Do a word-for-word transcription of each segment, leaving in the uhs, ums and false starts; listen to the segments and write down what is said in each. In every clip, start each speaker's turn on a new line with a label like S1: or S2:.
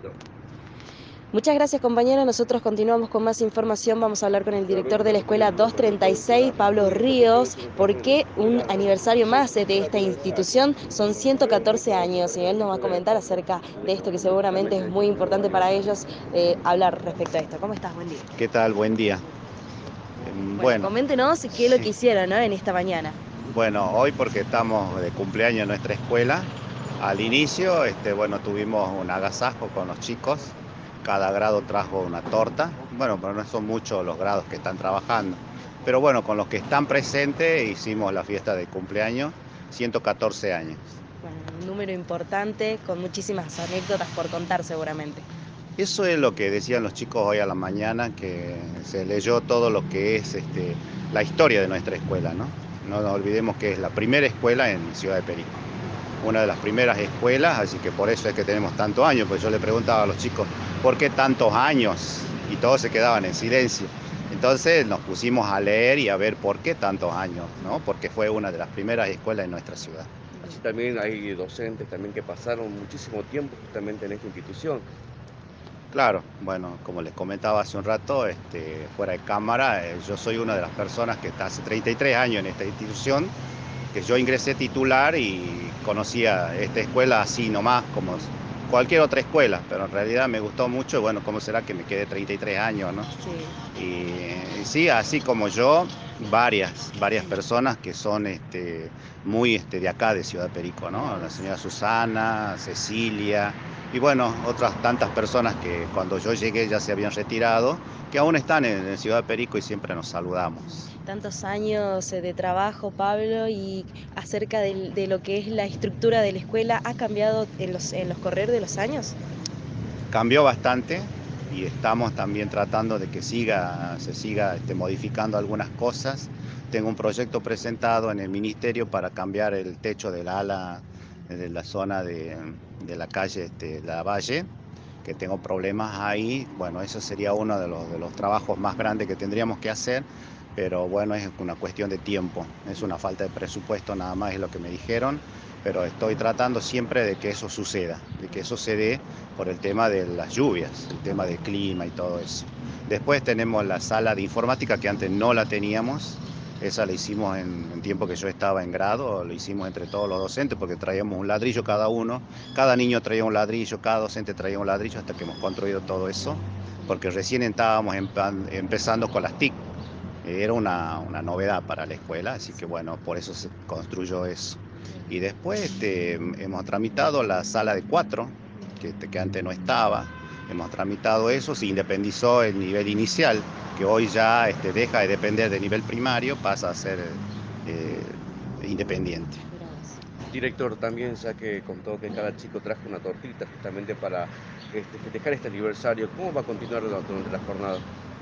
S1: director.
S2: Muchas gracias, compañero. Nosotros continuamos con más información. Vamos a hablar con el director de la escuela doscientos treinta y seis, Pablo Ríos, porque un aniversario más de esta institución, son ciento catorce años, y él nos va a comentar acerca de esto que seguramente es muy importante para ellos, eh, hablar respecto a esto. ¿Cómo estás? Buen día.
S3: ¿Qué tal? Buen día.
S2: Bueno,
S3: Bueno,
S2: coméntenos qué es lo
S3: sí.
S2: que hicieron, ¿no?, en esta mañana.
S3: Bueno, hoy porque estamos de cumpleaños en nuestra escuela, al inicio, este, bueno, tuvimos un agasajo con los chicos, cada grado trajo una torta, bueno, pero no son muchos los grados que están trabajando, pero bueno, con los que están presentes hicimos la fiesta de cumpleaños, ciento catorce años.
S2: Bueno, un número importante, con muchísimas anécdotas por contar seguramente.
S3: Eso es lo que decían los chicos hoy a la mañana, que se leyó todo lo que es este, la historia de nuestra escuela, ¿no? No nos olvidemos que es la primera escuela en Ciudad de Perico, una de las primeras escuelas, así que por eso es que tenemos tantos años, pues yo le preguntaba a los chicos, ¿por qué tantos años? Y todos se quedaban en silencio. Entonces nos pusimos a leer y a ver por qué tantos años, ¿no? Porque fue una de las primeras escuelas en nuestra ciudad.
S1: Así también hay docentes también que pasaron muchísimo tiempo justamente en esta institución.
S3: Claro, bueno, como les comentaba hace un rato, este, fuera de cámara, eh, yo soy una de las personas que está hace treinta y tres años en esta institución, que yo ingresé titular y conocía esta escuela así nomás, como cualquier otra escuela, pero en realidad me gustó mucho y bueno, ¿cómo será que me quedé treinta y tres años, no?
S2: Sí.
S3: Y, y sí, así como yo, varias, varias personas que son este, muy este, de acá, de Ciudad Perico, ¿no? La señora Susana, Cecilia, y bueno, otras tantas personas que cuando yo llegué ya se habían retirado, que aún están en, en Ciudad Perico y siempre nos saludamos.
S2: Tantos años eh, de trabajo, Pablo, y acerca del- de, lo que es la estructura de la escuela, ¿ha cambiado en los, en los correr de los años?
S3: Cambió bastante y estamos también tratando de que siga, se siga este, modificando algunas cosas. Tengo un proyecto presentado en el ministerio para cambiar el techo del ala de la zona de, de la calle este, La Valle, que tengo problemas ahí. Bueno, eso sería uno de los, de los trabajos más grandes que tendríamos que hacer, pero bueno, es una cuestión de tiempo, es una falta de presupuesto nada más, es lo que me dijeron, pero estoy tratando siempre de que eso suceda, de que eso se dé por el tema de las lluvias, el tema del clima y todo eso. Después tenemos la sala de informática que antes no la teníamos, esa la hicimos en el tiempo que yo estaba en grado, lo hicimos entre todos los docentes porque traíamos un ladrillo cada uno, cada niño traía un ladrillo, cada docente traía un ladrillo hasta que hemos construido todo eso, porque recién estábamos empezando con las T I C. Era una, una novedad para la escuela, así que bueno, por eso se construyó eso. Y después este, hemos tramitado la sala de cuatro, que, que antes no estaba, hemos tramitado eso, se independizó el nivel inicial, que hoy ya este, deja de depender del nivel primario, pasa a ser eh, independiente.
S1: Director, también ya que contó que cada chico trajo una tortita justamente para este, festejar este aniversario, ¿cómo va a continuar durante la jornada?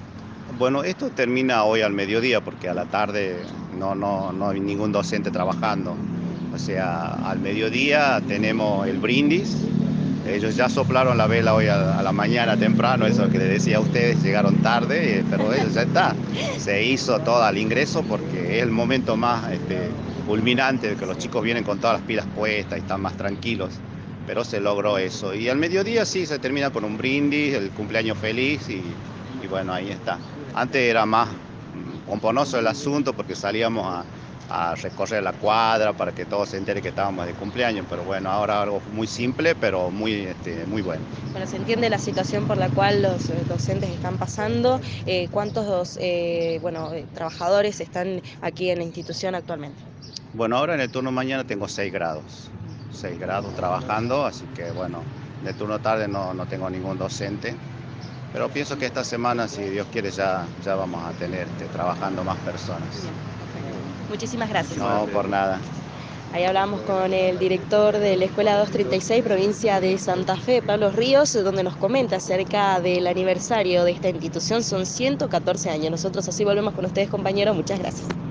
S3: Bueno, esto termina hoy al mediodía porque a la tarde no, no, no hay ningún docente trabajando. O sea, al mediodía tenemos el brindis. Ellos ya soplaron la vela hoy a, a la mañana temprano, eso que les decía a ustedes, llegaron tarde, eh, pero ellos ya está. Se hizo todo al ingreso porque es el momento más este, culminante de que los chicos vienen con todas las pilas puestas y están más tranquilos. Pero se logró eso. Y al mediodía sí se termina con un brindis, el cumpleaños feliz y, y bueno, ahí está. Antes era más mm, pomponoso el asunto porque salíamos a, a recorrer la cuadra para que todos se enteren que estábamos de cumpleaños, pero bueno, ahora algo muy simple, pero muy, este, muy bueno.
S2: Bueno, se entiende la situación por la cual los eh, docentes están pasando. Eh, ¿cuántos eh, bueno, eh, trabajadores están aquí en la institución actualmente?
S3: Bueno, ahora en el turno mañana tengo seis grados, seis grados trabajando, así que bueno, en el turno tarde no, no tengo ningún docente. Pero pienso que esta semana, si Dios quiere, ya, ya vamos a tener este, trabajando más personas.
S2: Muchísimas gracias.
S3: No, por nada.
S2: Ahí hablamos con el director de la Escuela doscientos treinta y seis, provincia de Santa Fe, Pablo Ríos, donde nos comenta acerca del aniversario de esta institución. Son ciento catorce años. Nosotros así volvemos con ustedes, compañeros. Muchas gracias.